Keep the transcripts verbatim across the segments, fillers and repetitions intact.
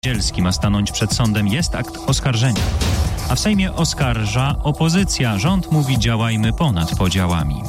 Niedzielski ma stanąć przed sądem, jest akt oskarżenia. A w Sejmie oskarża opozycja. Rząd mówi: działajmy ponad podziałami.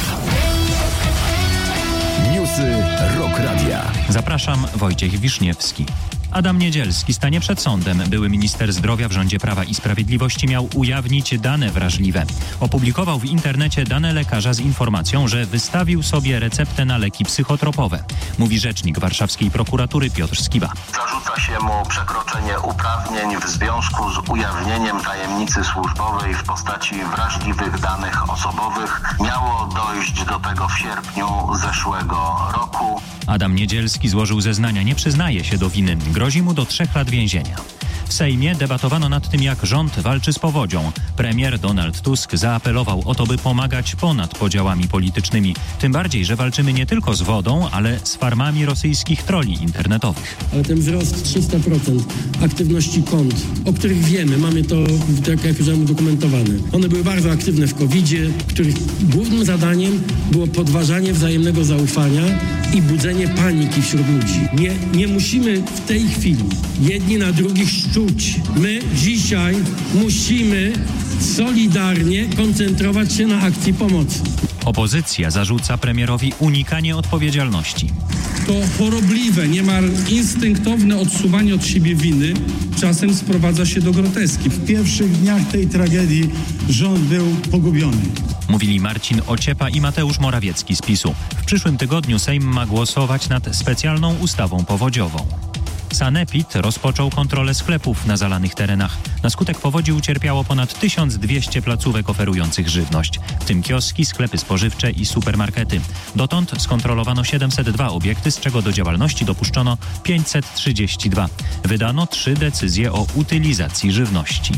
Newsy Rock Radia. Zapraszam, Wojciech Wiszniewski. Adam Niedzielski stanie przed sądem. Były minister zdrowia w rządzie Prawa i Sprawiedliwości miał ujawnić dane wrażliwe. Opublikował w internecie dane lekarza z informacją, że wystawił sobie receptę na leki psychotropowe. Mówi rzecznik warszawskiej prokuratury Piotr Skiba. Zarzuca się mu przekroczenie uprawnień w związku z ujawnieniem tajemnicy służbowej w postaci wrażliwych danych osobowych. Miało dojść do tego w sierpniu zeszłego roku. Adam Niedzielski złożył zeznania, nie przyznaje się do winy. Grozi mu do trzech lat więzienia. W Sejmie debatowano nad tym, jak rząd walczy z powodzią. Premier Donald Tusk zaapelował o to, by pomagać ponad podziałami politycznymi. Tym bardziej, że walczymy nie tylko z wodą, ale z farmami rosyjskich troli internetowych. Ale ten wzrost trzysta procent aktywności kont, o których wiemy, mamy to, tak jak już udokumentowane. One były bardzo aktywne w kowidzie, których głównym zadaniem było podważanie wzajemnego zaufania i budzenie paniki wśród ludzi. Nie, nie musimy w tej chwili jedni na drugich szczuć. My dzisiaj musimy solidarnie koncentrować się na akcji pomocy. Opozycja zarzuca premierowi unikanie odpowiedzialności. To chorobliwe, niemal instynktowne odsuwanie od siebie winy czasem sprowadza się do groteski. W pierwszych dniach tej tragedii rząd był pogubiony. Mówili Marcin Ociepa i Mateusz Morawiecki z PiSu. W przyszłym tygodniu Sejm ma głosować nad specjalną ustawą powodziową. Sanepid rozpoczął kontrolę sklepów na zalanych terenach. Na skutek powodzi ucierpiało ponad tysiąc dwieście placówek oferujących żywność, w tym kioski, sklepy spożywcze i supermarkety. Dotąd skontrolowano siedemset dwa obiekty, z czego do działalności dopuszczono pięćset trzydzieści dwa. Wydano trzy decyzje o utylizacji żywności.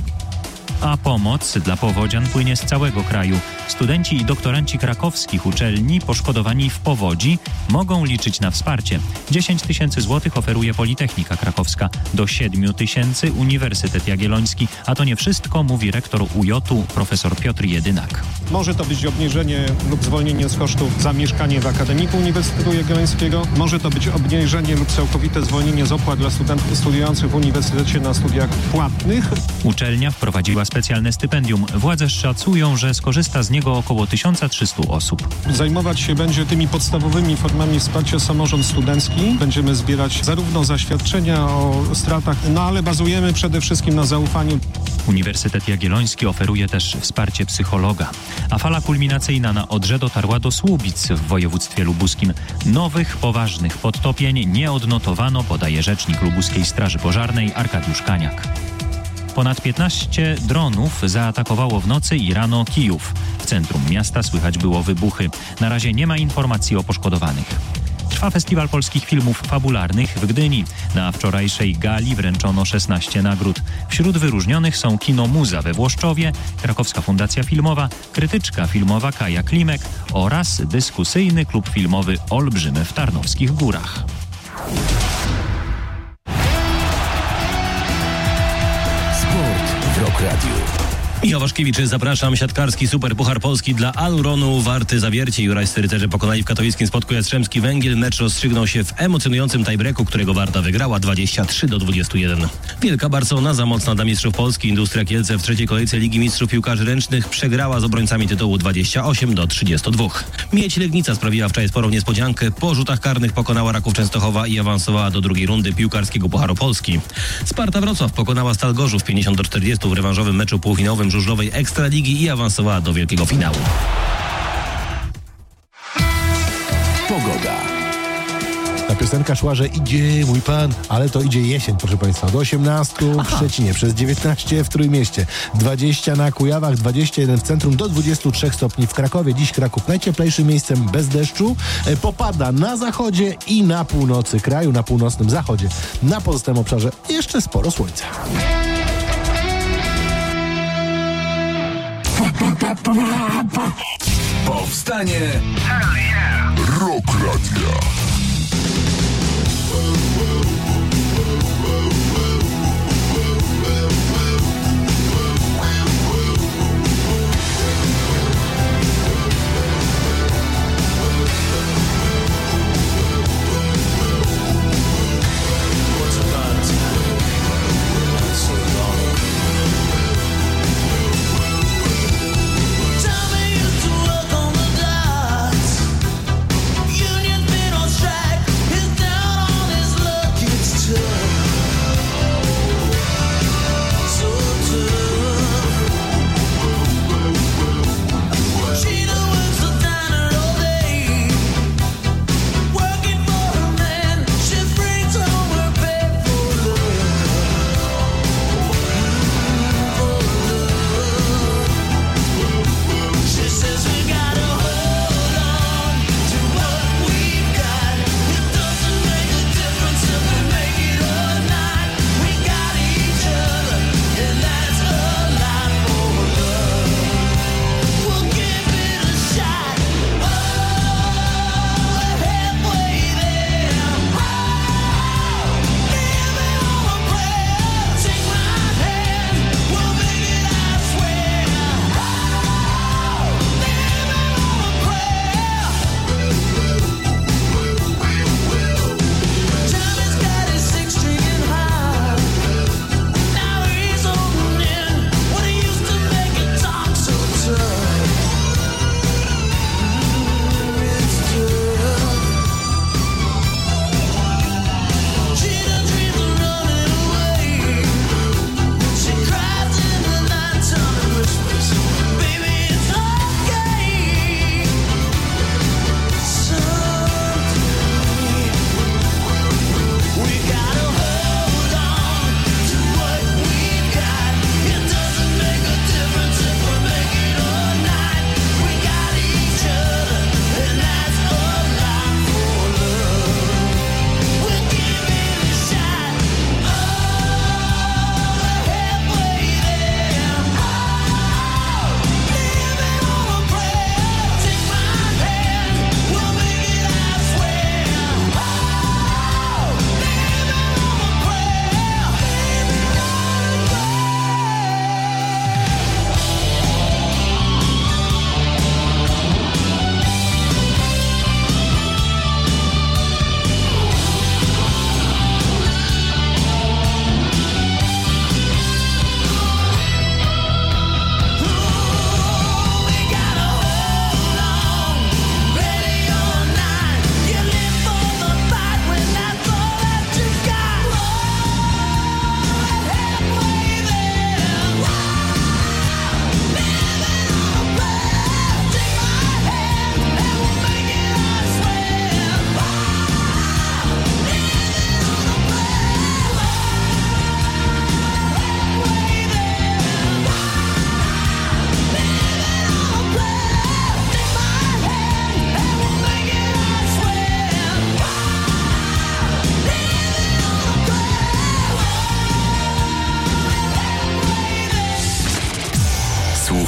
A pomoc dla powodzian płynie z całego kraju. Studenci i doktoranci krakowskich uczelni poszkodowani w powodzi mogą liczyć na wsparcie. dziesięć tysięcy złotych oferuje Politechnika Krakowska, do siedmiu tysięcy Uniwersytet Jagielloński. A to nie wszystko, mówi rektor U J u profesor Piotr Jedynak. Może to być obniżenie lub zwolnienie z kosztów za mieszkanie w Akademiku Uniwersytetu Jagiellońskiego. Może to być obniżenie lub całkowite zwolnienie z opłat dla studentów studiujących w uniwersytecie na studiach płatnych. Uczelnia wprowadziła specjalne stypendium. Władze szacują, że skorzysta z niego około tysiąc trzysta osób. Zajmować się będzie tymi podstawowymi formami wsparcia samorząd studencki. Będziemy zbierać zarówno zaświadczenia o stratach, no ale bazujemy przede wszystkim na zaufaniu. Uniwersytet Jagielloński oferuje też wsparcie psychologa. A fala kulminacyjna na Odrze dotarła do Słubic w województwie lubuskim. Nowych, poważnych podtopień nie odnotowano, podaje rzecznik lubuskiej Straży Pożarnej Arkadiusz Kaniak. Ponad piętnaście dronów zaatakowało w nocy i rano Kijów. W centrum miasta słychać było wybuchy. Na razie nie ma informacji o poszkodowanych. Trwa Festiwal Polskich Filmów Fabularnych w Gdyni. Na wczorajszej gali wręczono szesnaście nagród. Wśród wyróżnionych są Kino Muza we Włoszczowie, Krakowska Fundacja Filmowa, Krytyczka Filmowa Kaja Klimek oraz dyskusyjny klub filmowy Olbrzymy w Tarnowskich Górach. Sport w Rock Radiu. Michał Waszkiewicz, zapraszam. Siatkarski Superpuchar Polski dla Aluronu Warty Zawiercie. Jurajscy rycerze pokonali w katowickim Spodku Jastrzębski Węgiel. Mecz rozstrzygnął się w emocjonującym tiebreaku, którego Warta wygrała dwadzieścia trzy do dwudziestu jeden. Wielka Barcelona, za mocna dla mistrzów Polski. Industria Kielce w trzeciej kolejce Ligi Mistrzów Piłkarzy Ręcznych przegrała z obrońcami tytułu dwadzieścia osiem do trzydziestu dwóch. Miedź Legnica sprawiła wczoraj sporą niespodziankę. Po rzutach karnych pokonała Raków Częstochowa i awansowała do drugiej rundy Piłkarskiego Pucharu Polski. Sparta Wrocław pokonała Stal Gorzów pięćdziesiąt do czterdziestu w rewanżowym meczu półfinałowym żużlowej Ekstraligi i awansowała do wielkiego finału. Pogoda. Ta piosenka szła, że idzie mój pan, ale to idzie jesień, proszę państwa. Do osiemnastu w Szczecinie, przez dziewiętnaście w Trójmieście, dwadzieścia na Kujawach, dwadzieścia jeden w centrum, do dwudziestu trzech stopni w Krakowie. Dziś Kraków najcieplejszym miejscem bez deszczu. Popada na zachodzie i na północy kraju, na północnym zachodzie. Na pozostałym obszarze jeszcze sporo słońca. Powstanie Rock Radia.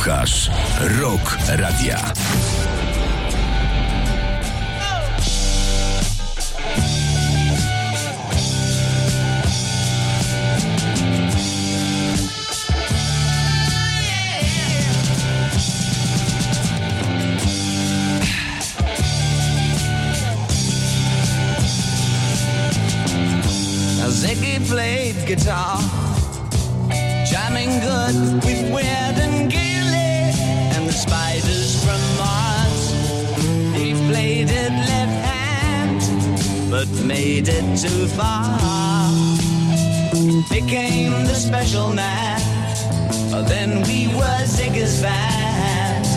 Słuchasz Rock Radia. Ziggy played guitar, jamming good with Weird and Gilly and the Spiders from Mars. He played it left hand, but made it too far. Became the special man, then we were Ziggy's band.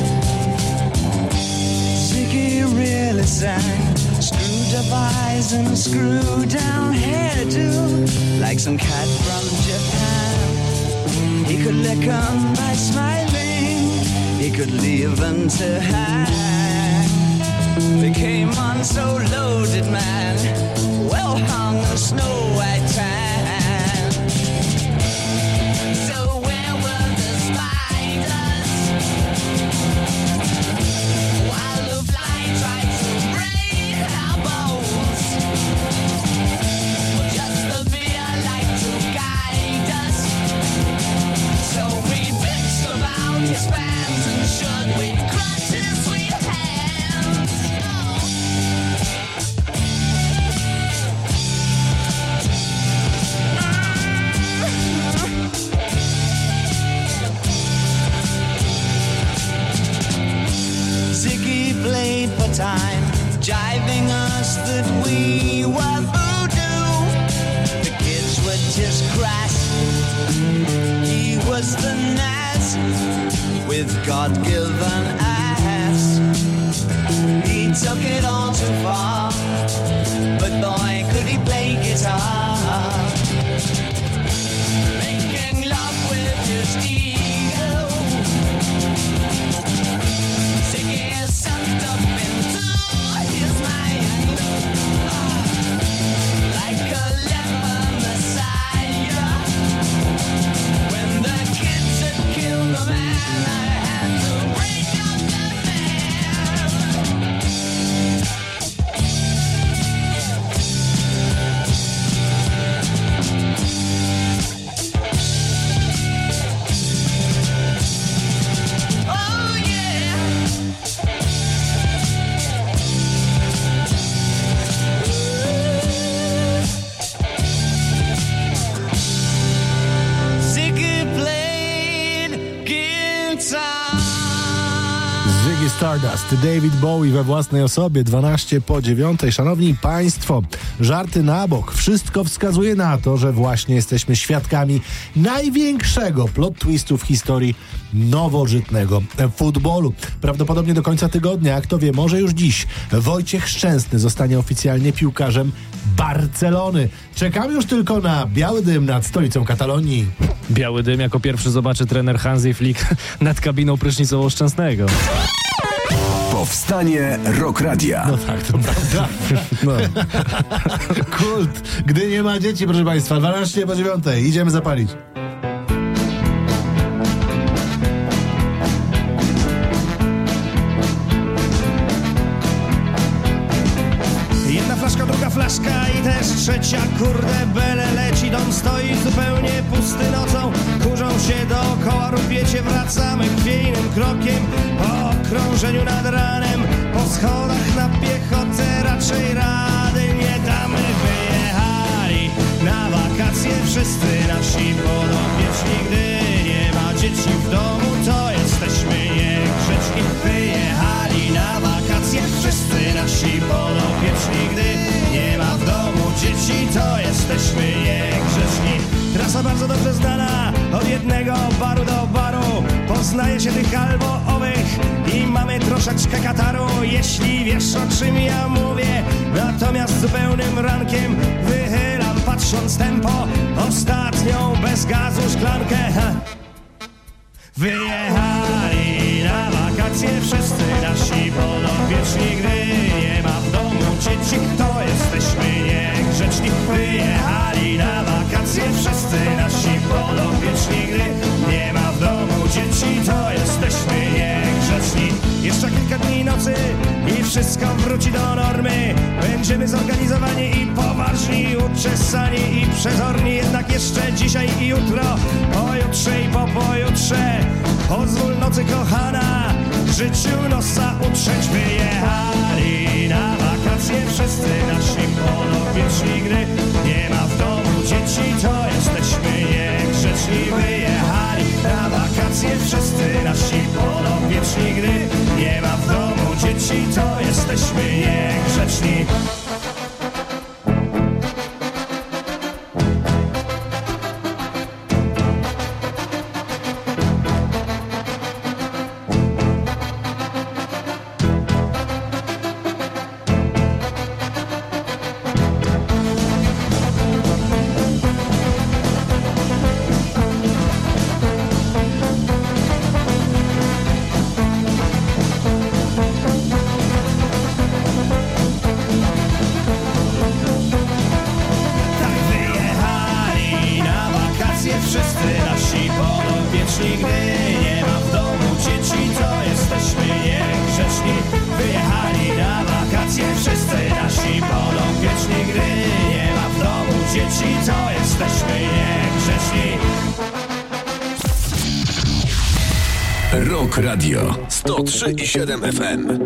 Ziggy really sang, screwed up eyes and screw down hairdo, like some cat from Japan. He could lick 'em by smiling, he could leave them to hang. They came on so loaded, man, well hung a snow white tan. So where were the spiders while the fly tried to break our bones? Well, just the fear like to guide us. So we bitched about his fans and should we crush his sweet hands? Oh. Ziggy played for time, jiving us that we were voodoo. The kids were just crass, he was the Nas with God-given ass. He took it all too far, but boy could he play guitar. Making love with his ego, Ziggy is sucked up into his mind, ah, like a leper messiah. When the kids had killed the man, I had to break up the band. Oh yeah. Ziggy played guitar. Ziggy Stardust, David Bowie we własnej osobie, dwanaście po dziewiątej. Szanowni Państwo, żarty na bok. Wszystko wskazuje na to, że właśnie jesteśmy świadkami największego plot twistu w historii nowożytnego futbolu. Prawdopodobnie do końca tygodnia, a kto wie, może już dziś, Wojciech Szczęsny zostanie oficjalnie piłkarzem Barcelony. Czekamy już tylko na biały dym nad stolicą Katalonii. Biały dym jako pierwszy zobaczy trener Hansi Flick nad kabiną prysznicową Szczęsnego. Powstanie Rock Radia. No tak, to prawda. No. Kult. Gdy nie ma dzieci, proszę Państwa, dwanaście po dziewiątej. Idziemy zapalić. Jedna flaszka, druga flaszka i też trzecia, kurde bele leci, dom stoi zupełnie pusty nocą, kurzą się dookoła, rupiecie, wracamy chwiejnym krokiem, po okrążeniu nad ranem, po schodach na piechotę raczej rady nie damy. Wyjechali na wakacje wszyscy nasi podopieczni, gdy nie ma dzieci w domu, to jesteśmy niegrzeczni. Wyjechali na wakacje wszyscy nasi podopieczni, gdy nie ma w domu dzieci, to jesteśmy niegrzeczni. Trasa bardzo dobrze znana, od jednego baru do baru, poznaje się tych albo owych i mamy troszeczkę kataru, jeśli wiesz o czym ja mówię. Natomiast zupełnym rankiem wychylam, patrząc tempo, ostatnią bez gazu szklankę. Ha. Wyjechali na wakacje wszyscy nasi podopieczni, gdy nie ma w domu dzieci, to jesteśmy niegrzeczni. Wyjechali na wakacje wszyscy nasi podopieczni, gdy nie ma w domu dzieci, to jesteśmy nieuczesani i przezorni, jednak jeszcze dzisiaj i jutro, pojutrze i po pojutrze, pozwól nocy kochana, życiu nosa utrzeć. Wyjechali na wakacje wszyscy nasi podopieczni, gdy nie ma w domu dzieci, to jesteśmy niegrzeczni. Wyjechali na wakacje wszyscy nasi podopieczni, gdy nie ma w domu dzieci, to jesteśmy niegrzeczni. Rock Radio sto trzy i siedem F M.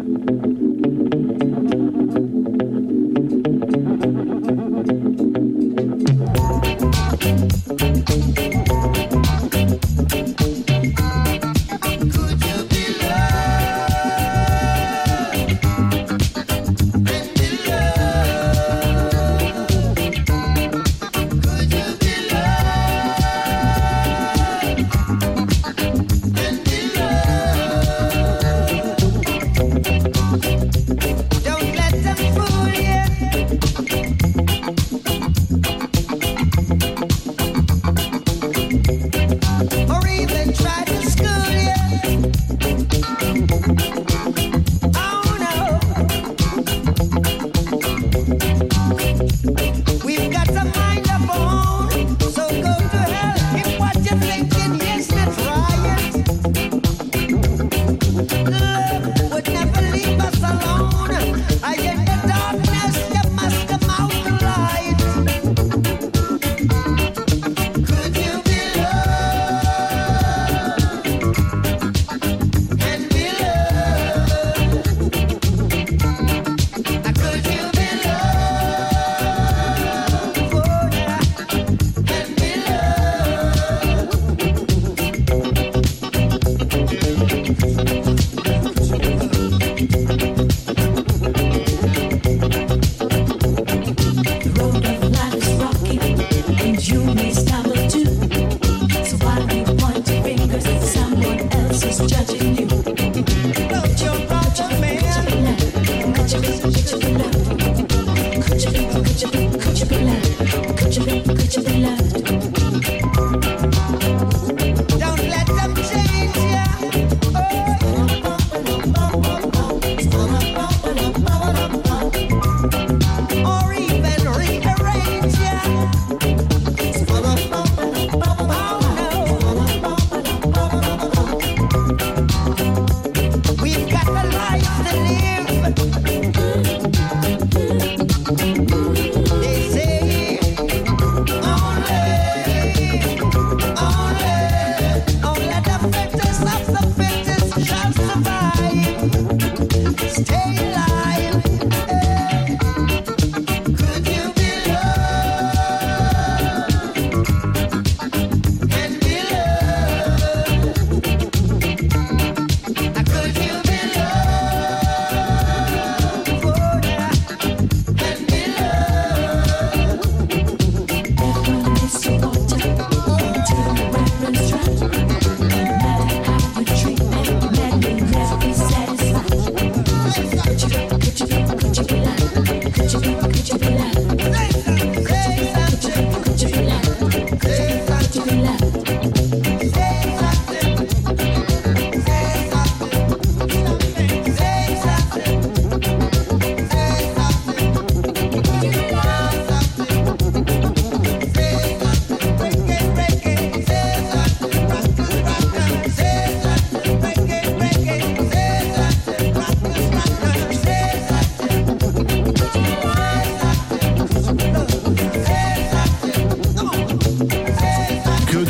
Hey!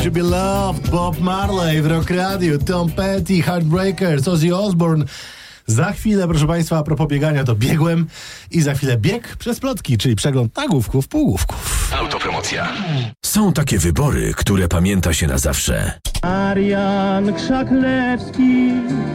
You Be Loved, Bob Marley w Rock Radio, Tom Petty, Heartbreakers, Ozzy Osbourne. Za chwilę, proszę Państwa, a propos biegania, to biegłem i za chwilę bieg przez plotki, czyli przegląd nagłówków, półgłówków. Autopromocja. Są takie wybory, które pamięta się na zawsze. Marian Krzaklewski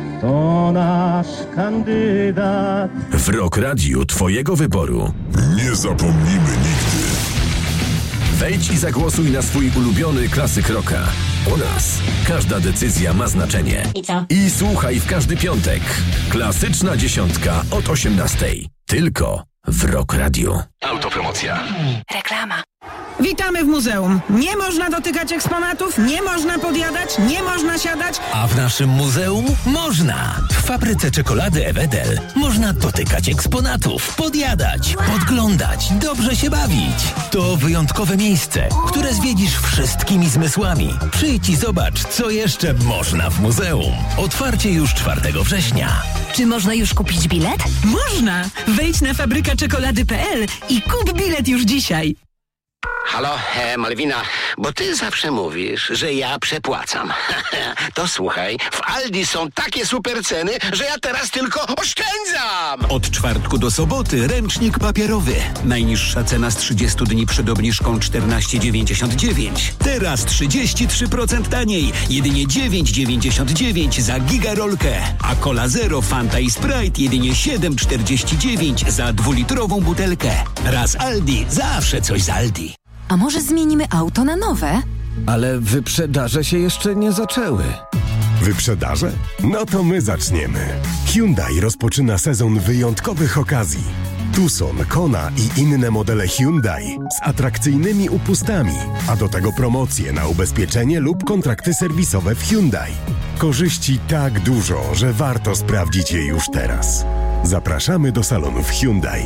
to nasz kandydat. W Rock Radiu twojego wyboru nie zapomnimy nigdy. Wejdź i zagłosuj na swój ulubiony klasyk rocka. U nas każda decyzja ma znaczenie. I co? I słuchaj w każdy piątek. Klasyczna dziesiątka od osiemnastej. Tylko w Rock Radiu. Autopromocja. Reklama. Witamy w muzeum. Nie można dotykać eksponatów, nie można podjadać, nie można siadać. A w naszym muzeum można. W fabryce czekolady Ewedel można dotykać eksponatów, podjadać, podglądać, dobrze się bawić. To wyjątkowe miejsce, które zwiedzisz wszystkimi zmysłami. Przyjdź i zobacz, co jeszcze można w muzeum. Otwarcie już czwartego września. Czy można już kupić bilet? Można. Wejdź na fabryka czekolady kropka pe el i kup bilet już dzisiaj. Halo, e, Malwina, bo ty zawsze mówisz, że ja przepłacam. To słuchaj, w Aldi są takie super ceny, że ja teraz tylko oszczędzam! Od czwartku do soboty ręcznik papierowy. Najniższa cena z trzydziestu dni przed obniżką czternaście dziewięćdziesiąt dziewięć. Teraz trzydzieści trzy procent taniej. Jedynie dziewięć dziewięćdziesiąt dziewięć za gigarolkę. A Cola Zero, Fanta i Sprite jedynie siedem czterdzieści dziewięć za dwulitrową butelkę. Raz Aldi, zawsze coś z Aldi. A może zmienimy auto na nowe? Ale wyprzedaże się jeszcze nie zaczęły. Wyprzedaże? No to my zaczniemy. Hyundai rozpoczyna sezon wyjątkowych okazji. Tucson, Kona i inne modele Hyundai z atrakcyjnymi upustami, a do tego promocje na ubezpieczenie lub kontrakty serwisowe w Hyundai. Korzyści tak dużo, że warto sprawdzić je już teraz. Zapraszamy do salonów Hyundai.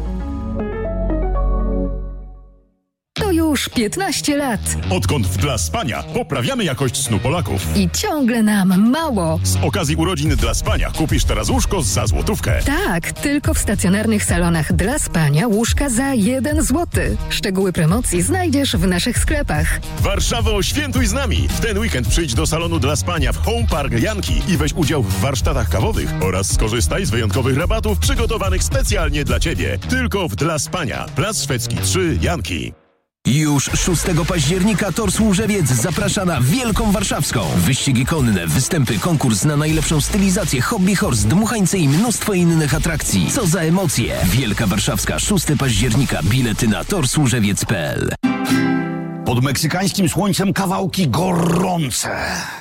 To już piętnaście lat. Odkąd w Dla Spania poprawiamy jakość snu Polaków. I ciągle nam mało. Z okazji urodzin Dla Spania kupisz teraz łóżko za złotówkę. Tak, tylko w stacjonarnych salonach Dla Spania łóżka za jeden złoty. Szczegóły promocji znajdziesz w naszych sklepach. Warszawo, świętuj z nami! W ten weekend przyjdź do salonu Dla Spania w Home Park Janki i weź udział w warsztatach kawowych oraz skorzystaj z wyjątkowych rabatów przygotowanych specjalnie dla Ciebie. Tylko w Dla Spania. Plac Szwedzki trzy, Janki. Już szóstego października Tor Służewiec zaprasza na Wielką Warszawską. Wyścigi konne, występy, konkurs na najlepszą stylizację, hobby horse, dmuchańce i mnóstwo innych atrakcji. Co za emocje! Wielka Warszawska, szóstego października. Bilety na tor służewiec kropka pe el. Pod meksykańskim słońcem kawałki gorące.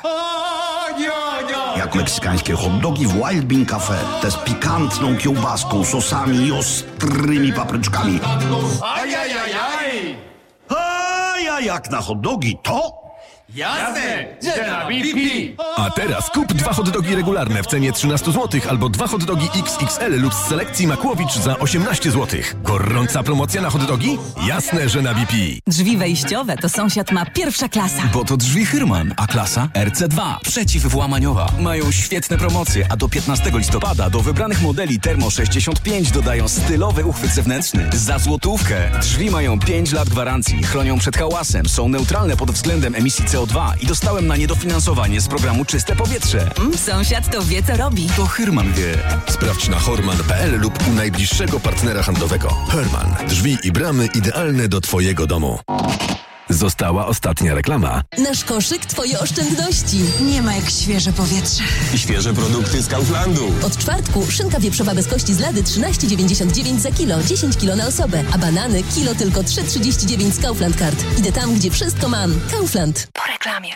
Jak meksykańskie hot dogi w Wild Bean Cafe. Te z pikantną kiełbaską, sosami i ostrymi papryczkami. Ajajajaj! A ja jak na hot dogi, to... Jasne! Że na B P! A teraz kup dwa hot dogi regularne w cenie trzynaście złotych albo dwa hot dogi X X L lub z selekcji Makłowicz za osiemnaście złotych. Gorąca promocja na hot dogi? Jasne, że na B P. Drzwi wejściowe to sąsiad ma pierwsza klasa. Bo to drzwi Hyrman, a klasa R C dwa. Przeciwwłamaniowa. Mają świetne promocje, a do piętnastego listopada do wybranych modeli Termo sześćdziesiąt pięć dodają stylowy uchwyt zewnętrzny. Za złotówkę. Drzwi mają pięć lat gwarancji, chronią przed hałasem, są neutralne pod względem emisji C O dwa i dostałem na nie dofinansowanie z programu Czyste Powietrze. Mm, sąsiad to wie, co robi. To Hyrman wie. Sprawdź na horman kropka pe el lub u najbliższego partnera handlowego. Hyrman. Drzwi i bramy idealne do Twojego domu. Została ostatnia reklama. Nasz koszyk, twoje oszczędności. Nie ma jak świeże powietrze. I świeże produkty z Kauflandu. Od czwartku szynka wieprzowa bez kości z lady trzynaście dziewięćdziesiąt dziewięć za kilo, dziesięć kilo na osobę, a banany kilo tylko trzy trzydzieści dziewięć z Kaufland Card. Idę tam, gdzie wszystko mam. Kaufland. Po reklamie.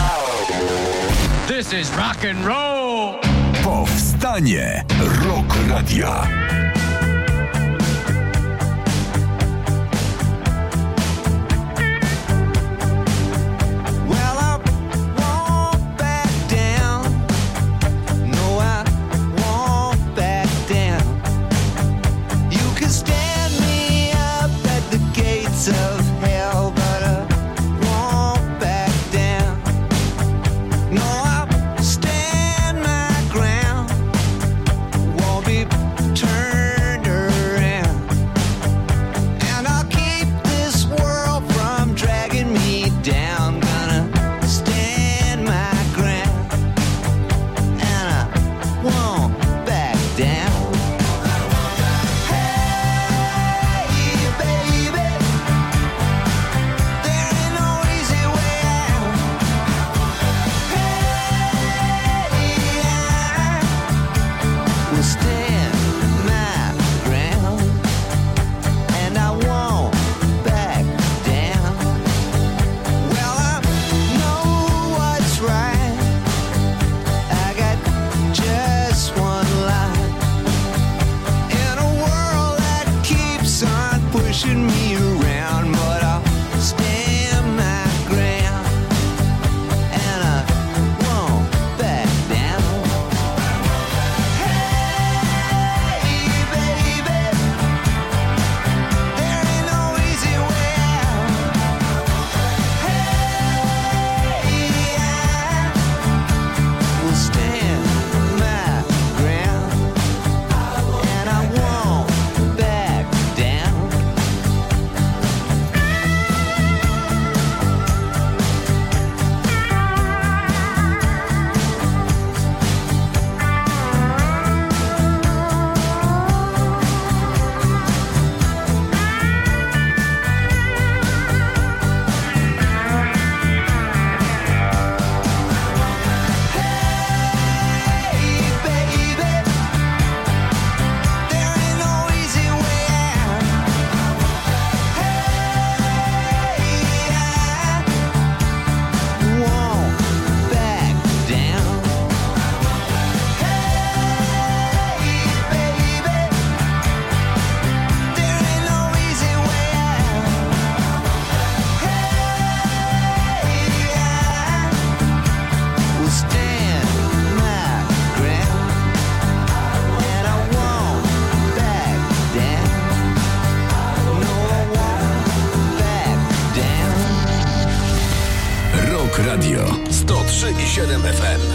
This is rock and roll! Powstanie Rock Radia. Turn Tok Radio sto trzy i siedem F M.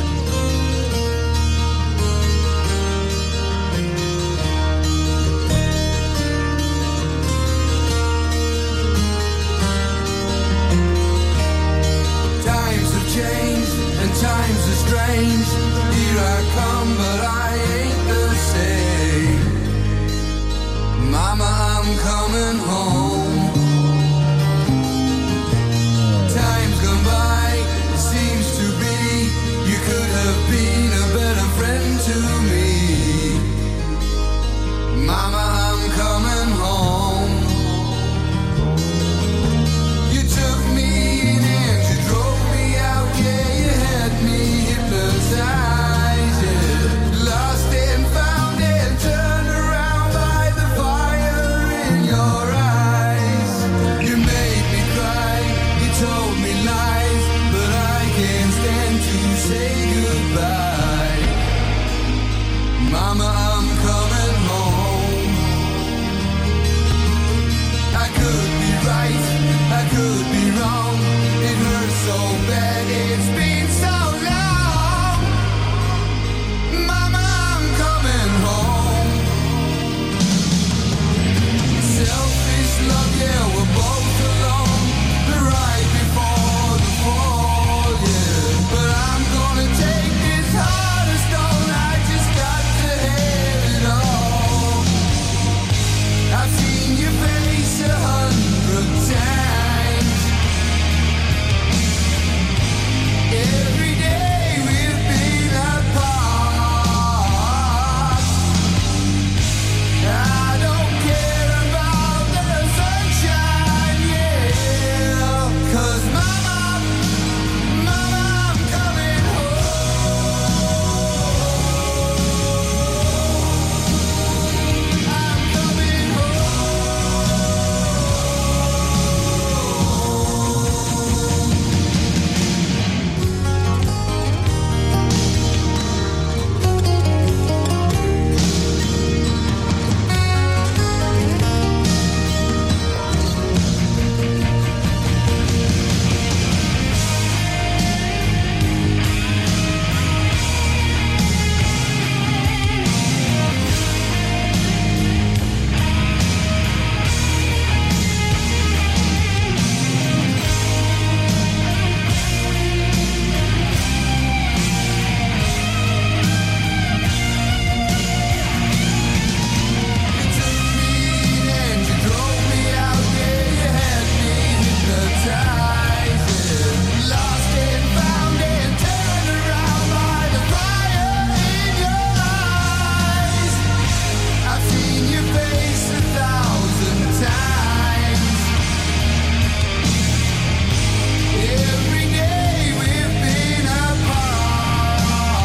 Times have changed and times are strange. Here I come, but I ain't the same. Mama, I'm coming home. Time's gone by, it seems to be. You could have been a better friend to me. Mama, I'm coming home. You took me in and you drove me out, yeah, you had me hypnotized, yeah. Lost and found and turned around by the fire in your eyes. You made me cry, you told me lies, but I can't stand to say goodbye. Mama, I'm coming home. I could be right, I could be wrong. It hurts so bad, it's been so long. Mama, I'm coming home. Selfish love, yeah, we're both alone. The right before the fall, yeah. But I'm gonna take this heart of stone. I just got to have it all. I've seen your face a hundred times. Every day we've been apart. I don't care about the sunshine, yeah. 'Cause mama, mama, I'm coming home. I'm coming and you drove me out, yeah, you had me hypnotized, yeah. Lost and found and turned around by the fire in your eyes. I've seen your face a thousand times. Every day we've been apart.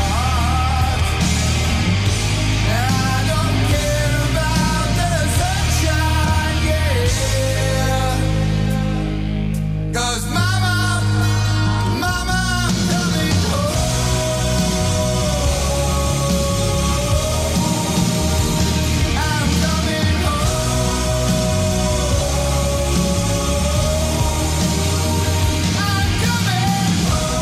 I don't care about the sunshine, yeah. 'Cause mama, mama, I'm coming home. I'm coming home. I'm coming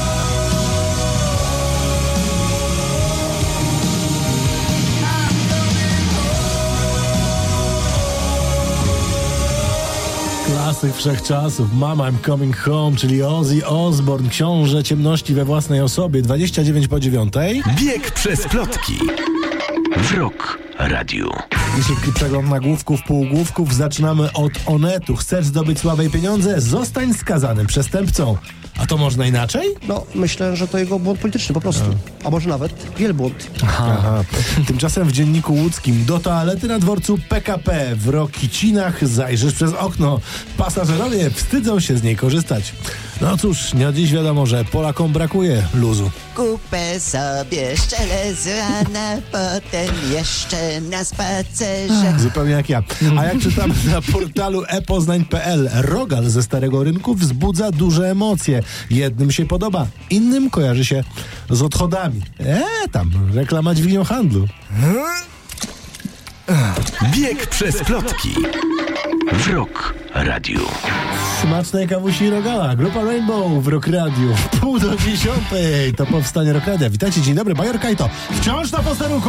Klasyk wszechczasów, Mama I'm Coming Home, czyli Ozzy Osbourne, książę ciemności we własnej osobie, dwadzieścia dziewięć po dziewiątej. Bieg przez plotki w Rock Radiu. I szybki przegląd nagłówków, półgłówków. Zaczynamy od Onetu. Chcesz zdobyć sławę i pieniądze? Zostań skazanym przestępcą. A to można inaczej? No, myślę, że to jego błąd polityczny po prostu. A może nawet wielbłąd. Aha. Aha. Tymczasem w Dzienniku Łódzkim do toalety na dworcu P K P w Rocicinach zajrzysz przez okno. Pasażerowie wstydzą się z niej korzystać. No cóż, nie od dziś wiadomo, że Polakom brakuje luzu. Kupę sobie szczelę z rana, potem jeszcze na spacerze. Zupełnie jak ja. A jak czytamy na portalu e poznań kropka p l, rogal ze Starego Rynku wzbudza duże emocje. Jednym się podoba, innym kojarzy się z odchodami. Eee, tam, reklama dźwignią handlu. Bieg przez plotki w Rock Radio. Smacznej kawusi Rogala. Grupa Rainbow w Rock Radio. Pół do dziesiątej. To powstanie Rock Radio. Witajcie, dzień dobry. Bajor Kajto. Wciąż na posterunku.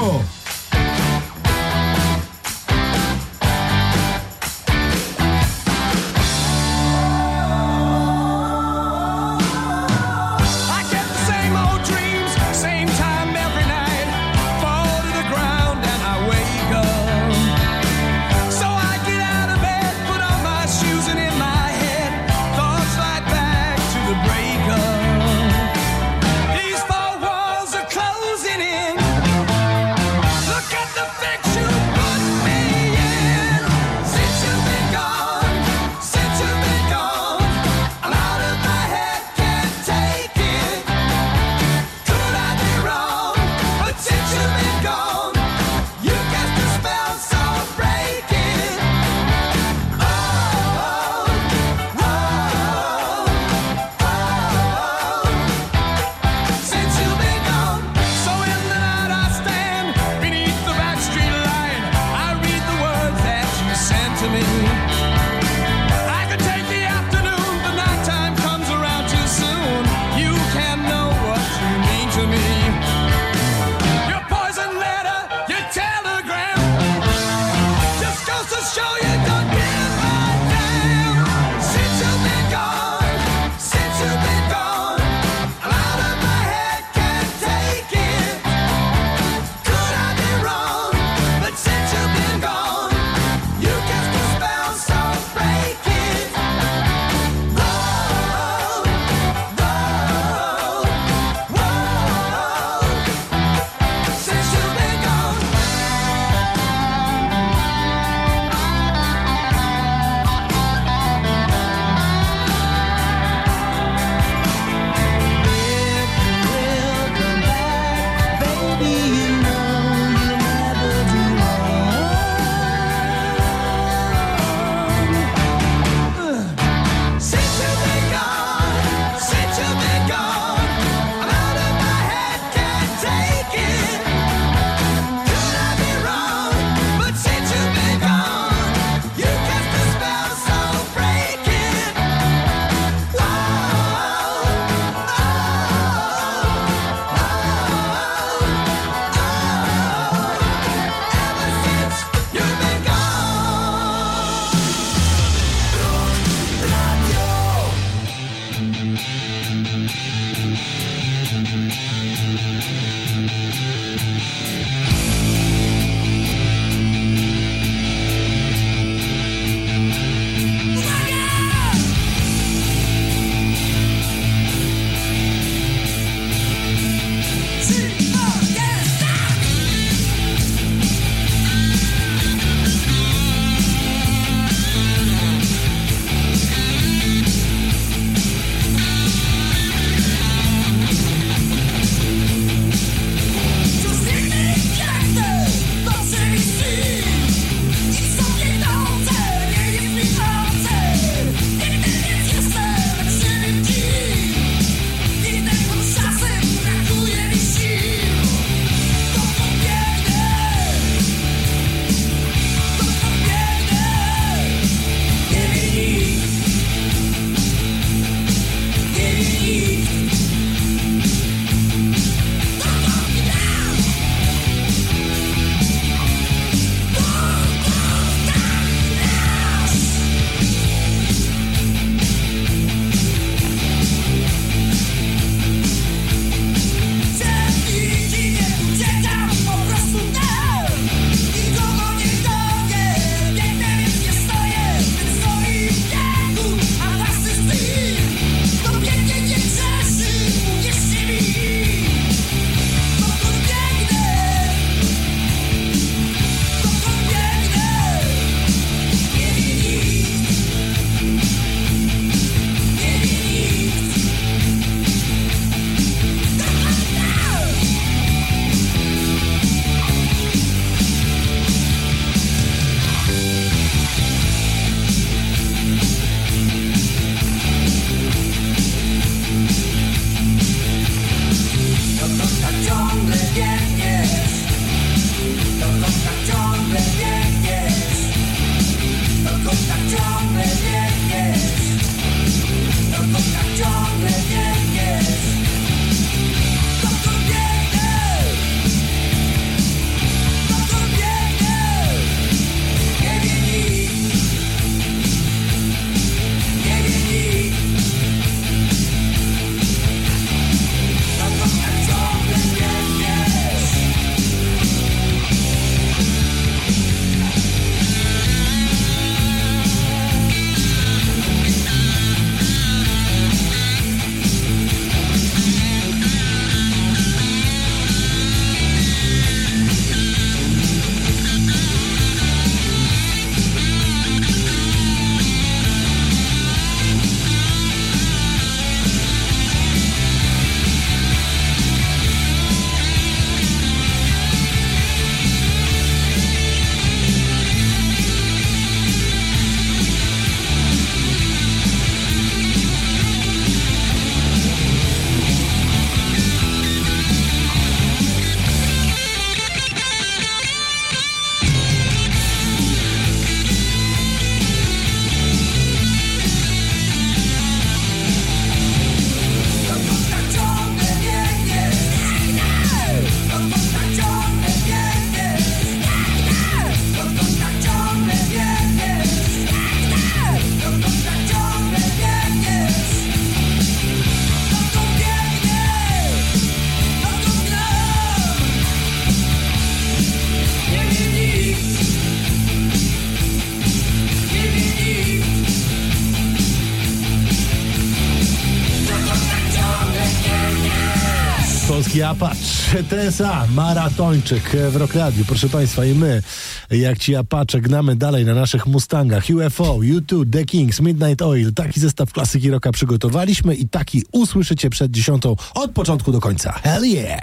Polski Apacz, T S A, maratończyk w Rock Radiu. Proszę Państwa, i my, jak ci Apache, gnamy dalej na naszych Mustangach. U F O, U two, The Kings, Midnight Oil. Taki zestaw klasyki rocka przygotowaliśmy i taki usłyszycie przed dziesiątą od początku do końca. Hell yeah!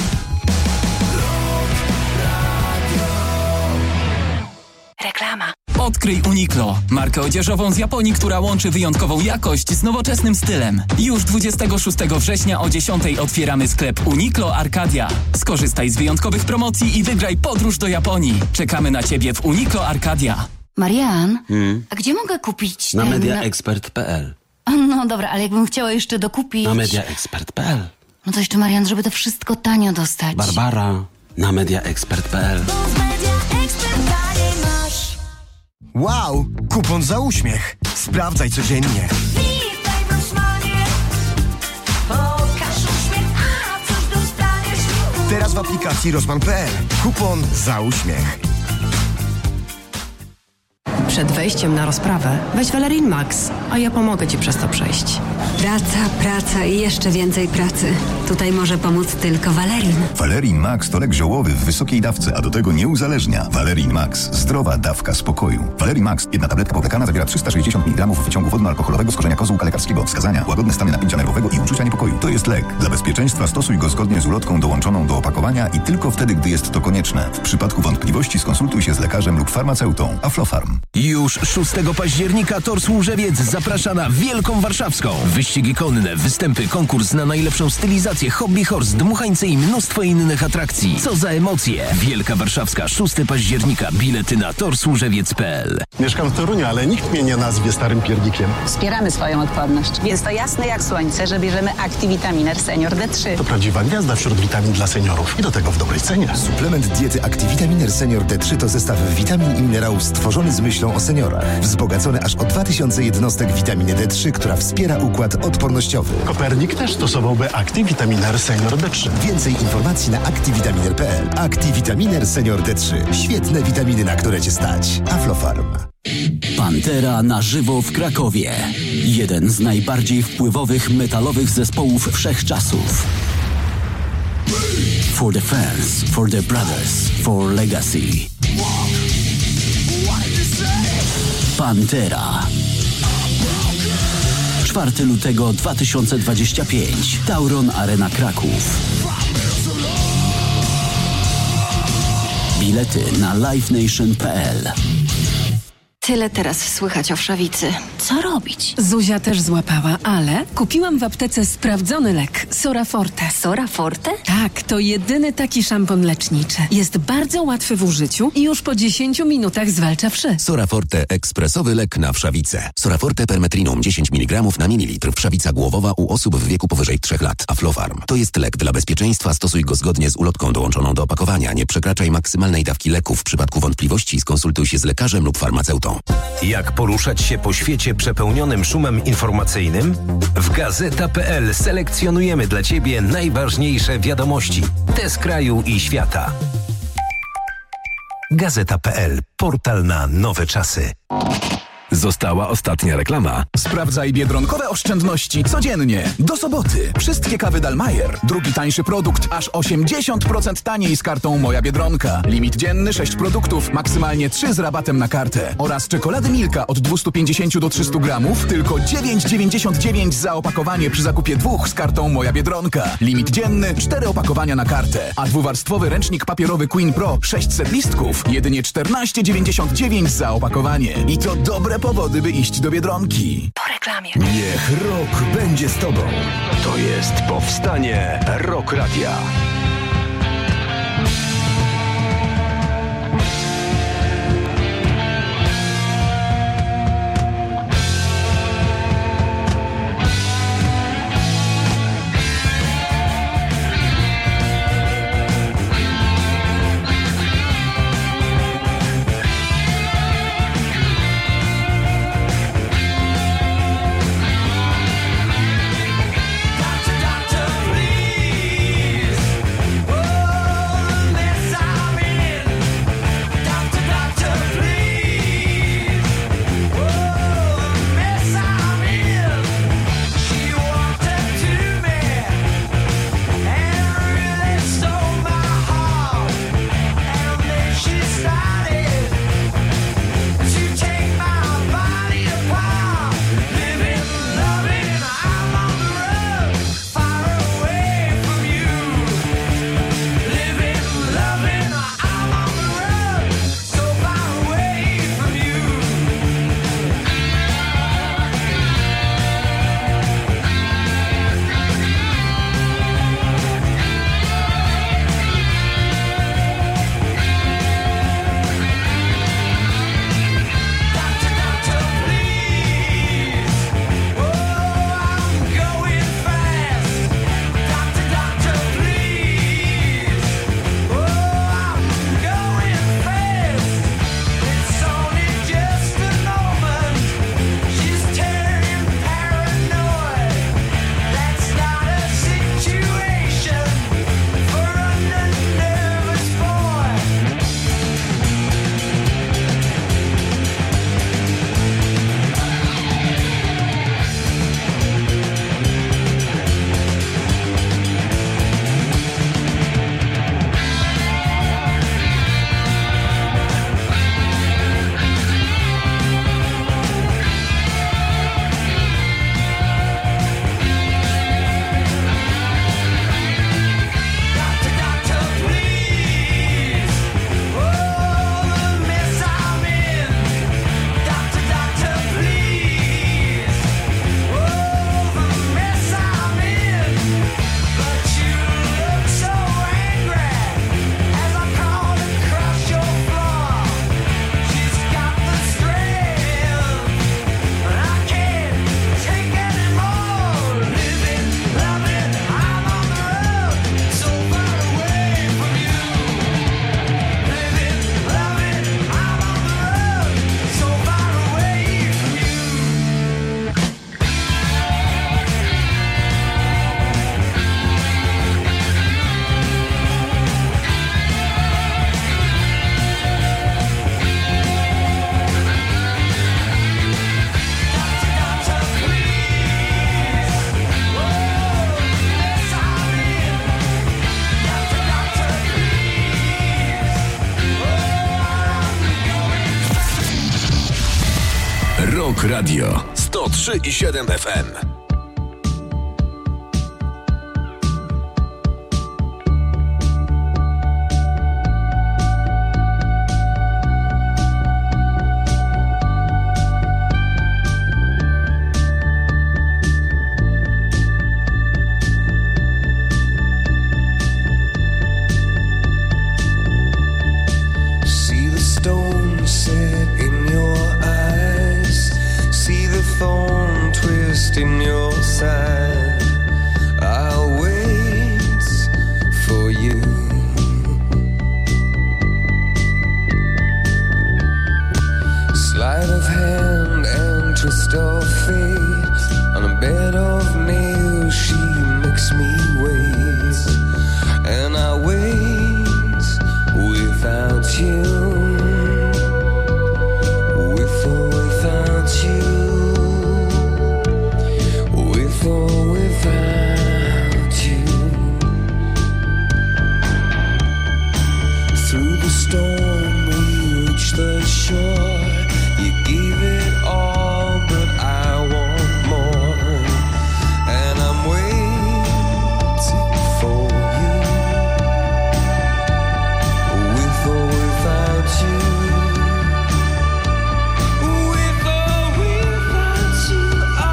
Reklama. Odkryj Uniqlo, markę odzieżową z Japonii, która łączy wyjątkową jakość z nowoczesnym stylem. Już dwudziestego szóstego września o dziesiątej otwieramy sklep Uniqlo Arcadia. Skorzystaj z wyjątkowych promocji i wygraj podróż do Japonii. Czekamy na Ciebie w Uniqlo Arcadia. Marian, Hmm? a gdzie mogę kupić Na ten... mediaexpert kropka p l. No dobra, ale jakbym chciała jeszcze dokupić... Na mediaexpert kropka p l. No to jeszcze, Marian, żeby to wszystko tanio dostać. Barbara, na mediaexpert kropka p l. Wow, kupon za uśmiech. Sprawdzaj codziennie. Teraz w aplikacji Rossmann kropka p l. Kupon za uśmiech. Przed wejściem na rozprawę weź Valerin Max, a ja pomogę Ci przez to przejść. Praca, praca i jeszcze więcej pracy. Tutaj może pomóc tylko Valerin. Valerin Max to lek ziołowy w wysokiej dawce, a do tego nie uzależnia. Valerin Max. Zdrowa dawka spokoju. Valerin Max. Jedna tabletka powlekana zawiera trzysta sześćdziesiąt miligramów wyciągu wodno-alkoholowego z korzenia kozłka lekarskiego. Wskazania: łagodne stany napięcia nerwowego i uczucia niepokoju. To jest lek. Dla bezpieczeństwa stosuj go zgodnie z ulotką dołączoną do opakowania i tylko wtedy, gdy jest to konieczne. W przypadku wątpliwości skonsultuj się z lekarzem lub farmaceutą. Aflofarm. Już szóstego października Tors Łużewiec zaprasza na Wielką Warszawską. Wyścigi konne, występy, konkurs na najlepszą stylizację, hobby horse, dmuchańce i mnóstwo innych atrakcji. Co za emocje! Wielka Warszawska, szóstego października. Bilety na tors łużewiec kropka p l. Mieszkam w Toruniu, ale nikt mnie nie nazwie starym piernikiem. Wspieramy swoją odporność, więc to jasne jak słońce, że bierzemy Activitaminer Senior D trzy. To prawdziwa gwiazda wśród witamin dla seniorów i do tego w dobrej cenie. Suplement diety Activitaminer Senior D trzy to zestaw witamin i minerałów stworzony z myślą o seniorach. Wzbogacony aż o dwa tysiące jednostek witaminy D trzy, która wspiera układ odpornościowy. Kopernik też stosowałby Activitaminer Senior D trzy. Więcej informacji na activitaminer kropka p l. Activitaminer Senior D trzy. Świetne witaminy, na które Cię stać. Aflofarm. Pantera na żywo w Krakowie. Jeden z najbardziej wpływowych metalowych zespołów wszechczasów. For the fans, for the brothers, for legacy. Pantera. czwartego lutego dwa tysiące dwudziestego piątego. Tauron Arena Kraków. Bilety na live nation kropka p l. Tyle teraz słychać o wszawicy. Co robić? Zuzia też złapała, ale kupiłam w aptece sprawdzony lek Sora Forte. Sora Forte? Tak, to jedyny taki szampon leczniczy. Jest bardzo łatwy w użyciu i już po dziesięciu minutach zwalcza wszy. Sora Forte, ekspresowy lek na wszawicę. Sora Forte permetrinum dziesięć miligramów na mililitr. Wszawica głowowa u osób w wieku powyżej trzech lat. Aflofarm. To jest lek. Dla bezpieczeństwa stosuj go zgodnie z ulotką dołączoną do opakowania. Nie przekraczaj maksymalnej dawki leku. W przypadku wątpliwości skonsultuj się z lekarzem lub farmaceutą. Jak poruszać się po świecie przepełnionym szumem informacyjnym? W Gazeta kropka p l selekcjonujemy dla Ciebie najważniejsze wiadomości. Te z kraju i świata. Gazeta kropka p l. Portal na nowe czasy. Została ostatnia reklama. Sprawdzaj biedronkowe oszczędności codziennie. Do soboty. Wszystkie kawy Dalmayer. Drugi tańszy produkt. Aż osiemdziesiąt procent taniej z kartą Moja Biedronka. Limit dzienny sześć produktów. Maksymalnie trzy z rabatem na kartę. Oraz czekolady Milka od dwieście pięćdziesiąt do trzystu gramów. Tylko dziewięć dziewięćdziesiąt dziewięć za opakowanie przy zakupie dwóch z kartą Moja Biedronka. Limit dzienny cztery opakowania na kartę. A dwuwarstwowy ręcznik papierowy Queen Pro sześćset listków. Jedynie czternaście dziewięćdziesiąt dziewięć za opakowanie. I to dobre powody, by iść do Biedronki. Po reklamie. Niech rok będzie z Tobą. To jest powstanie Rock Radia. Rock Radio sto trzy i siedem F M. In your side, I'll wait for you. Sleight of hand and twist of fate. On a bed of nails, she makes me wait, and I wait without you, with or without you. Or without you. Through the storm we reach the shore. You gave it all, but I want more, and I'm waiting for you. With or without you. With or without you.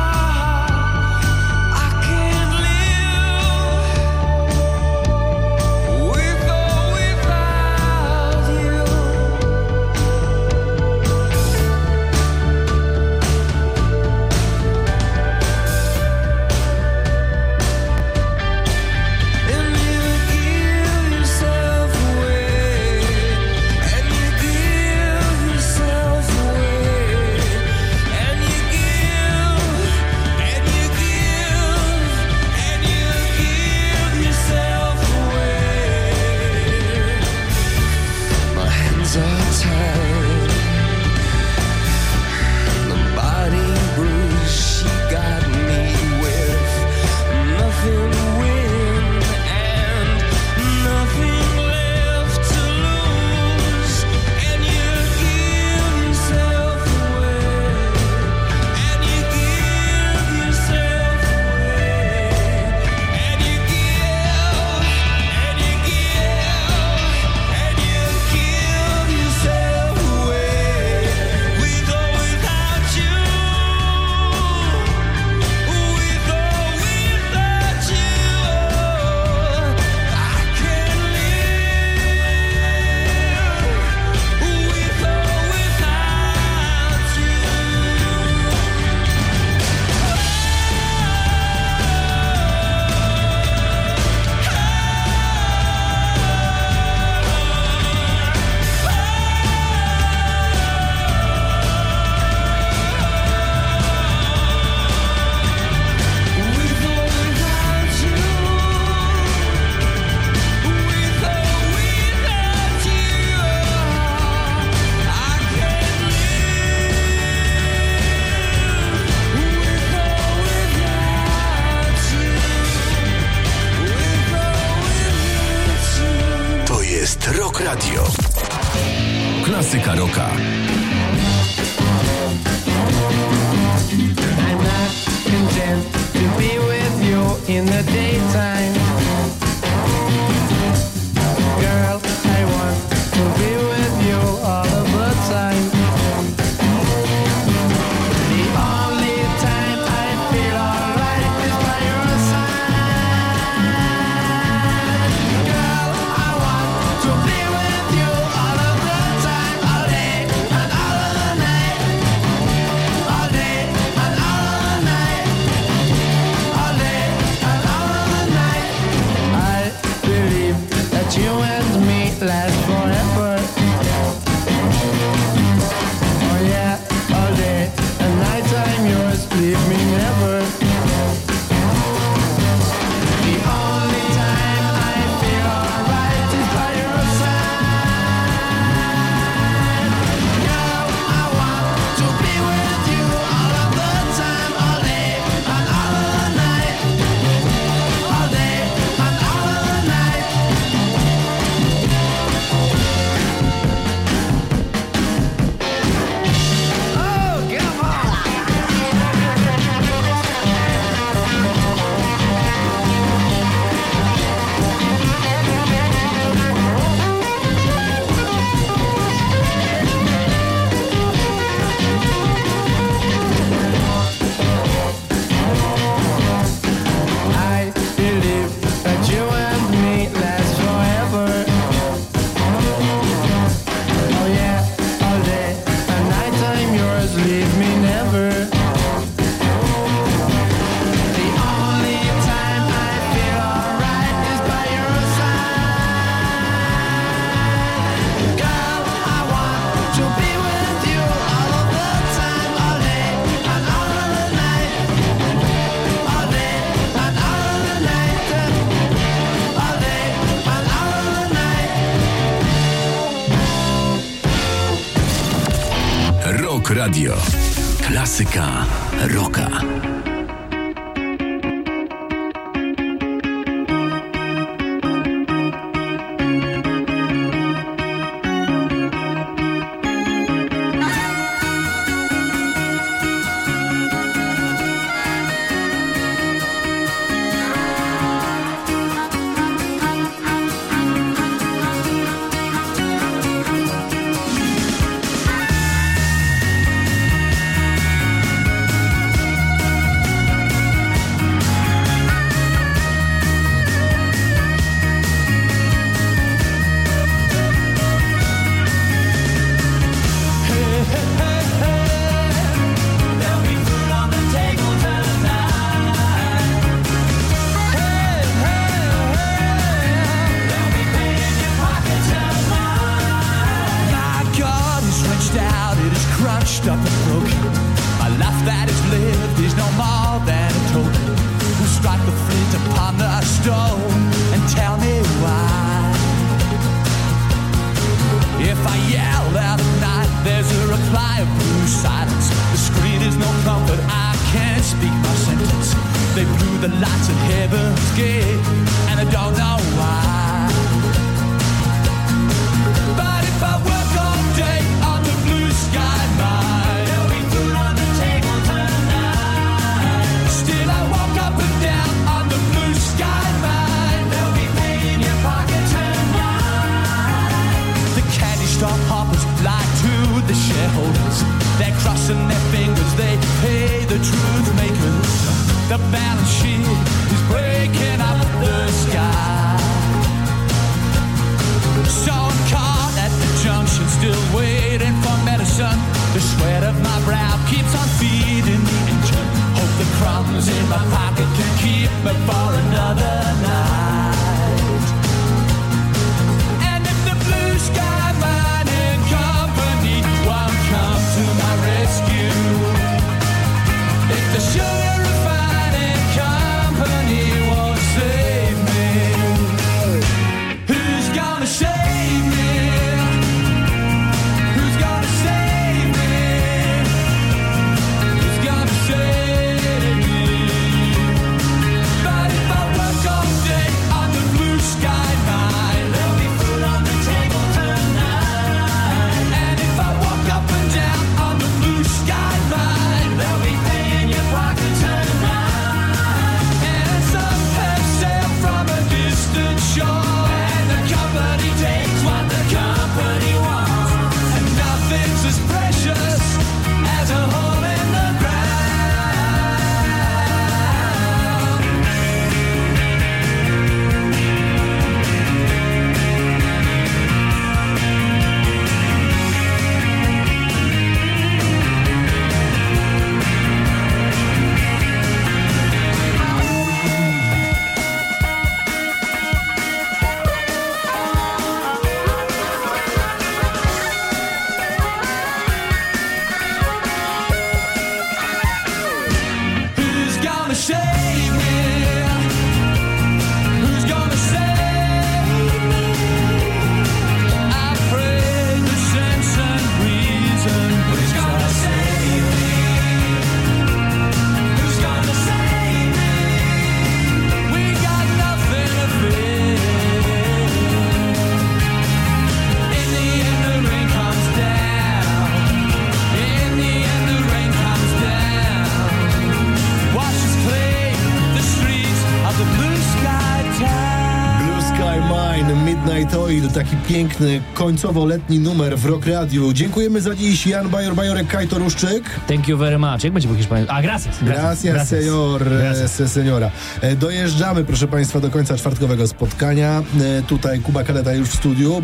Rock Radio. Klasyka rocka. I'm not content to be with you in the daytime. Girl, I want to be with you all of the time. The only time I feel alright is by your side. Girl, I want to be with you all of the time, all day and all of the night. All day and all of the night. All day and all of the night. Radio. Klasyka rocka. Taki piękny, końcowo-letni numer w Rock Radiu. Dziękujemy za dziś. Jan Bajor, Bajorek, Kajto Ruszczyk. Thank you very much. Jak będzie po hiszpańsku? A, gracias. Gracias, gracias señor, gracias. Seniora. Dojeżdżamy, proszę Państwa, do końca czwartkowego spotkania. Tutaj Kuba Kaleta już w studiu.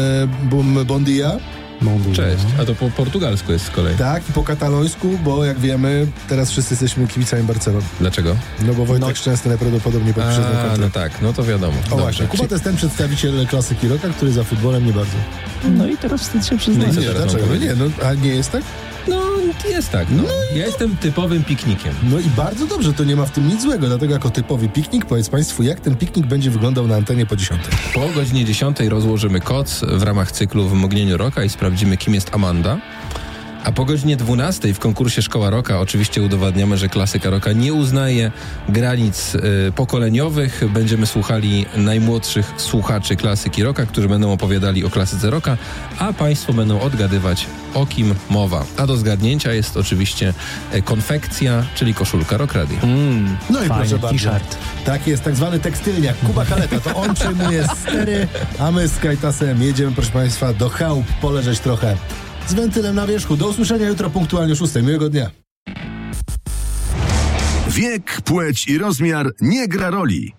Bum, bon dia. Cześć, a to po portugalsku jest z kolei. Tak, i po katalońsku, bo jak wiemy, teraz wszyscy jesteśmy kibicami Barcelony. Dlaczego? No bo Wojtek no. Szczęsny najprawdopodobniej podpisze ten kontrakt. No tak, no to wiadomo. O Dobrze. Właśnie, Kuba to jest ten przedstawiciel klasyki rocka, który za futbolem nie bardzo. No i teraz wstyd się przyznać. No i co dlaczego? No nie, no, a nie jest tak? No, jest tak. No. no ja jestem typowym piknikiem. No i bardzo dobrze, to nie ma w tym nic złego, dlatego jako typowy piknik powiedz Państwu, jak ten piknik będzie wyglądał na antenie po dziesiątej. Po godzinie dziesiątej rozłożymy koc w ramach cyklu W mgnieniu rocka i sprawdzimy, kim jest Amanda. A po godzinie dwunastej w konkursie Szkoła Rocka oczywiście udowadniamy, że klasyka rocka nie uznaje granic y, pokoleniowych. Będziemy słuchali najmłodszych słuchaczy klasyki rocka, którzy będą opowiadali o klasyce rocka, a Państwo będą odgadywać, o kim mowa. A do zgadnięcia jest oczywiście y, konfekcja, czyli koszulka Rock Radio. Mm, no i proszę bardzo. Tak jest, tak zwany tekstylniak. Kuba Kaleta, to on przejmuje stery, a my z Kajtasem jedziemy, proszę Państwa, do chałup poleżeć trochę z wentylem na wierzchu. Do usłyszenia jutro punktualnie o szóstej. Miłego dnia. Wiek, płeć i rozmiar nie gra roli,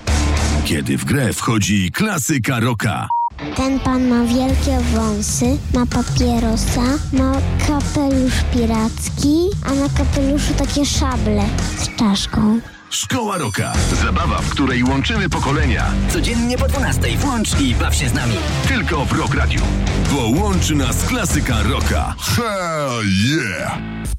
kiedy w grę wchodzi klasyka rocka. Ten pan ma wielkie wąsy, ma papierosa, ma kapelusz piracki, a na kapeluszu takie szable z czaszką. Szkoła Rocka. Zabawa, w której łączymy pokolenia. Codziennie po dwunastej włącz i baw się z nami. Tylko w Rock Radiu. Bo łączy nas klasyka rocka. Hell yeah!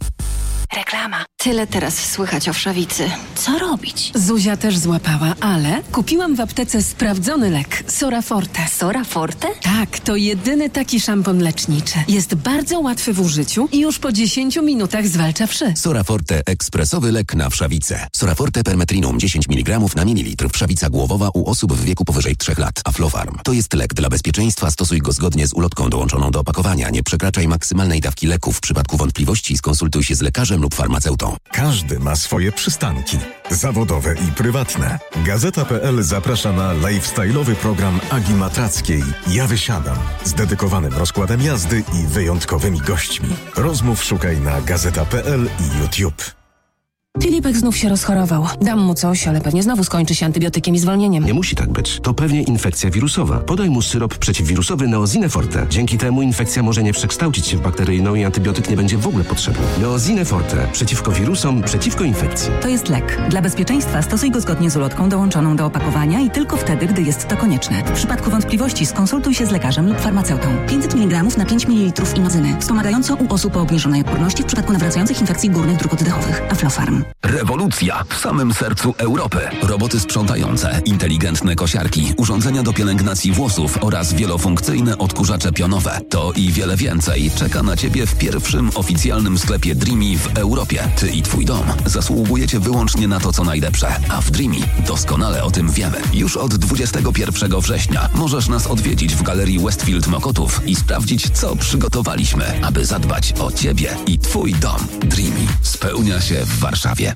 Reklama. Tyle teraz słychać o wszawicy. Co robić? Zuzia też złapała, ale kupiłam w aptece sprawdzony lek Sora Forte. Sora Forte? Tak, to jedyny taki szampon leczniczy. Jest bardzo łatwy w użyciu i już po dziesięciu minutach zwalcza wszy. Sora Forte, ekspresowy lek na wszawicę. Sora Forte Permetrinum dziesięć miligramów na mililitr. Wszawica głowowa u osób w wieku powyżej trzech lat. Aflofarm. To jest lek dla bezpieczeństwa. Stosuj go zgodnie z ulotką dołączoną do opakowania. Nie przekraczaj maksymalnej dawki leku. W przypadku wątpliwości skonsultuj się z lekarzem lub farmaceutą. Każdy ma swoje przystanki. Zawodowe i prywatne. Gazeta kropka pe el zaprasza na lifestyle'owy program Agi Matrackiej Ja wysiadam. Z dedykowanym rozkładem jazdy i wyjątkowymi gośćmi. Rozmów szukaj na gazeta kropka pe el i YouTube. Filipek znów się rozchorował. Dam mu coś, ale pewnie znowu skończy się antybiotykiem i zwolnieniem. Nie musi tak być. To pewnie infekcja wirusowa. Podaj mu syrop przeciwwirusowy Neozine Forte. Dzięki temu infekcja może nie przekształcić się w bakteryjną i antybiotyk nie będzie w ogóle potrzebny. Neozine Forte. Przeciwko wirusom, przeciwko infekcji. To jest lek. Dla bezpieczeństwa stosuj go zgodnie z ulotką dołączoną do opakowania i tylko wtedy, gdy jest to konieczne. W przypadku wątpliwości skonsultuj się z lekarzem lub farmaceutą. pięćset miligramów na pięć mililitrów inozyny. Wspomagająco u osób o obniżonej odporności w przypadku nawracających infekcji górnych dróg oddechowych. Aflofarm. Rewolucja w samym sercu Europy. Roboty sprzątające, inteligentne kosiarki, urządzenia do pielęgnacji włosów oraz wielofunkcyjne odkurzacze pionowe. To i wiele więcej czeka na Ciebie w pierwszym oficjalnym sklepie Dreamy w Europie. Ty i Twój dom zasługujecie wyłącznie na to, co najlepsze. A w Dreamy doskonale o tym wiemy. Już od dwudziestego pierwszego września możesz nas odwiedzić w Galerii Westfield Mokotów i sprawdzić, co przygotowaliśmy, aby zadbać o Ciebie i Twój dom. Dreamy spełnia się w Warszawie.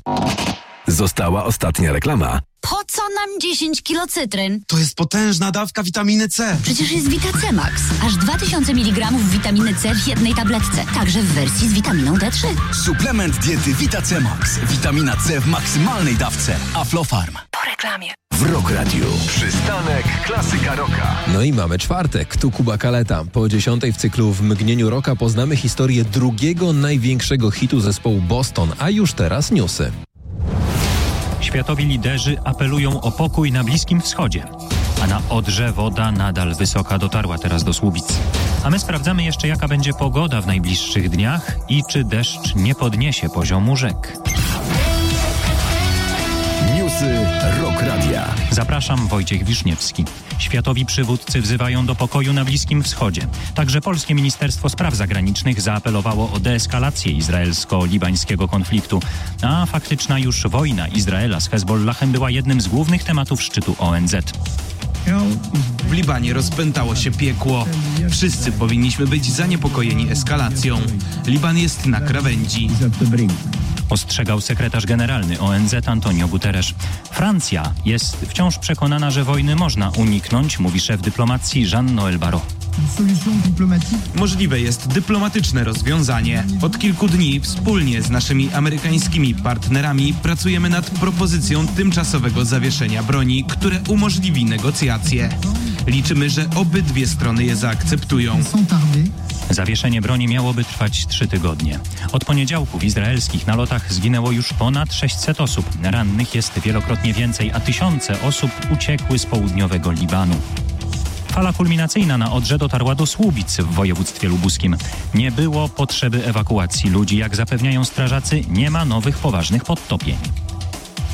Została ostatnia reklama. Po co nam dziesięć kilo cytryn? To jest potężna dawka witaminy C. Przecież jest Vita C Max. Aż dwa tysiące miligramów witaminy C w jednej tabletce. Także w wersji z witaminą D trzy. Suplement diety Vita C Max. Witamina C w maksymalnej dawce. Aflofarm. Po reklamie. W Rock Radio. Przystanek Klasyka Rocka. No i mamy czwartek. Tu Kuba Kaleta. Po dziesiątej w cyklu W mgnieniu rocka poznamy historię drugiego największego hitu zespołu Boston, a już teraz newsy. Światowi liderzy apelują o pokój na Bliskim Wschodzie. A na Odrze woda nadal wysoka, dotarła teraz do Słubic. A my sprawdzamy jeszcze, jaka będzie pogoda w najbliższych dniach i czy deszcz nie podniesie poziomu rzek. Newsy Rock Radia. Zapraszam, Wojciech Wiszniewski. Światowi przywódcy wzywają do pokoju na Bliskim Wschodzie. Także polskie Ministerstwo Spraw Zagranicznych zaapelowało o deeskalację izraelsko-libańskiego konfliktu. A faktyczna już wojna Izraela z Hezbollahem była jednym z głównych tematów szczytu O N Z. W Libanie rozpętało się piekło. Wszyscy powinniśmy być zaniepokojeni eskalacją. Liban jest na krawędzi. Ostrzegał sekretarz generalny O N Z Antonio Guterres. Francja jest wciąż przekonana, że wojny można uniknąć, mówi szef dyplomacji Jean-Noël Barrot. Możliwe jest dyplomatyczne rozwiązanie. Od kilku dni wspólnie z naszymi amerykańskimi partnerami pracujemy nad propozycją tymczasowego zawieszenia broni, które umożliwi negocjacje. Liczymy, że obydwie strony je zaakceptują. Zawieszenie broni miałoby trwać trzy tygodnie. Od poniedziałku w izraelskich nalotach zginęło już ponad sześćset osób. Rannych jest wielokrotnie więcej, a tysiące osób uciekły z południowego Libanu. Fala kulminacyjna na Odrze dotarła do Słubic w województwie lubuskim. Nie było potrzeby ewakuacji ludzi. Jak zapewniają strażacy, nie ma nowych poważnych podtopień.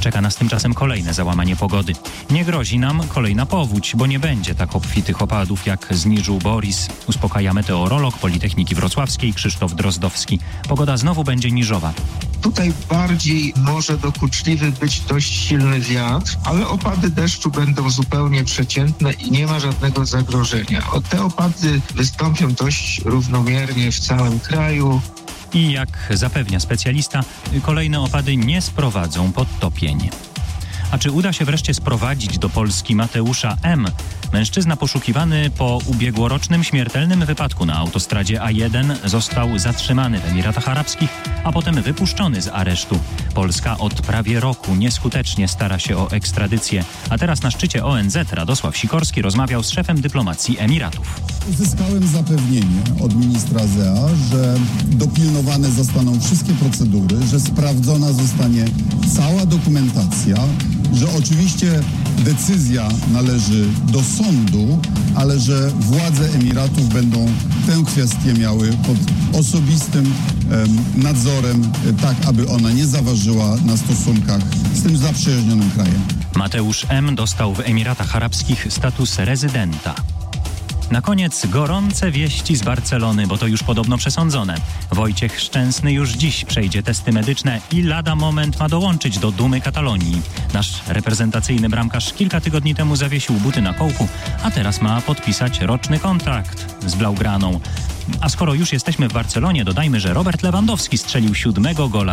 Czeka nas tymczasem kolejne załamanie pogody. Nie grozi nam kolejna powódź, bo nie będzie tak obfitych opadów, jak zniżył Boris. Uspokaja meteorolog Politechniki Wrocławskiej Krzysztof Drozdowski. Pogoda znowu będzie niżowa. Tutaj bardziej może dokuczliwy być dość silny wiatr, ale opady deszczu będą zupełnie przeciętne i nie ma żadnego zagrożenia. Te opady wystąpią dość równomiernie w całym kraju. I jak zapewnia specjalista, kolejne opady nie sprowadzą podtopień. A czy uda się wreszcie sprowadzić do Polski Mateusza M.? Mężczyzna poszukiwany po ubiegłorocznym śmiertelnym wypadku na autostradzie A jeden został zatrzymany w Emiratach Arabskich, a potem wypuszczony z aresztu. Polska od prawie roku nieskutecznie stara się o ekstradycję, a teraz na szczycie O N Z Radosław Sikorski rozmawiał z szefem dyplomacji Emiratów. Uzyskałem zapewnienie od ministra Z E A, że dopilnowane zostaną wszystkie procedury, że sprawdzona zostanie cała dokumentacja, że oczywiście decyzja należy do sądu, ale że władze Emiratów będą tę kwestię miały pod osobistym em, nadzorem, tak aby ona nie zaważyła na stosunkach z tym zaprzyjaźnionym krajem. Mateusz M. dostał w Emiratach Arabskich status rezydenta. Na koniec gorące wieści z Barcelony, bo to już podobno przesądzone. Wojciech Szczęsny już dziś przejdzie testy medyczne i lada moment ma dołączyć do dumy Katalonii. Nasz reprezentacyjny bramkarz kilka tygodni temu zawiesił buty na kołku, a teraz ma podpisać roczny kontrakt z Blaugraną. A skoro już jesteśmy w Barcelonie, dodajmy, że Robert Lewandowski strzelił siódmego gola